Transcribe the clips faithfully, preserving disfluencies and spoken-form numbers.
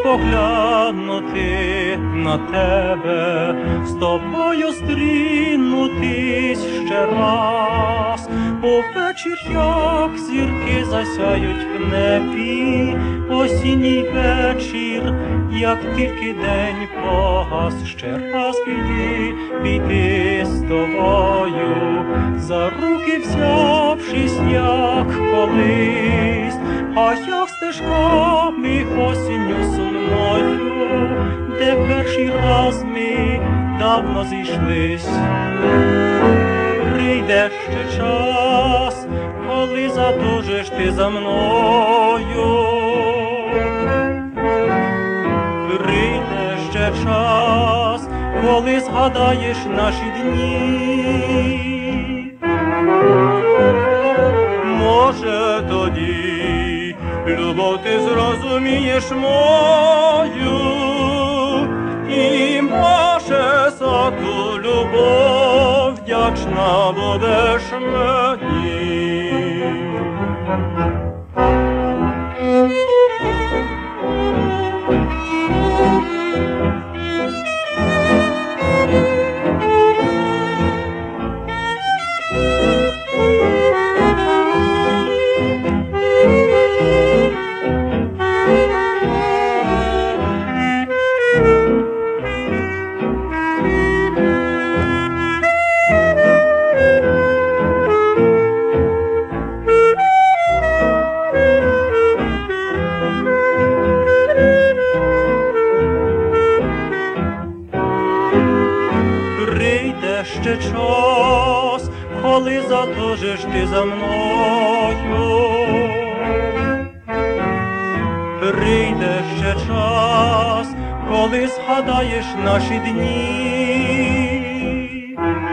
поглянути на тебе, з тобою стрінутись ще раз. Увечір, як зірки засяють в небі, осінній вечір, як тільки день погас, ще раз піти, піти з тобою, за руки взявшись, як колись, а як стежками осінню сумною, де перший раз ми давно зійшлись. Прийде ще час, коли задужиш ти за мною. Прийде ще час, коли згадаєш наші дні. Може тоді любов ти зрозумієш мою, і може за ту любов вдячна будеш мені. Прийде ще час, коли затужиш ти за мною. Прийде ще час, коли згадаєш наші дні.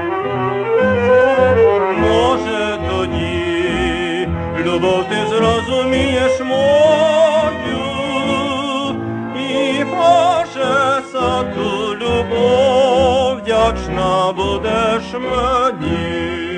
Може тоді любов ти зрозумієш мою, і може за ту любов вдячна будеш мені.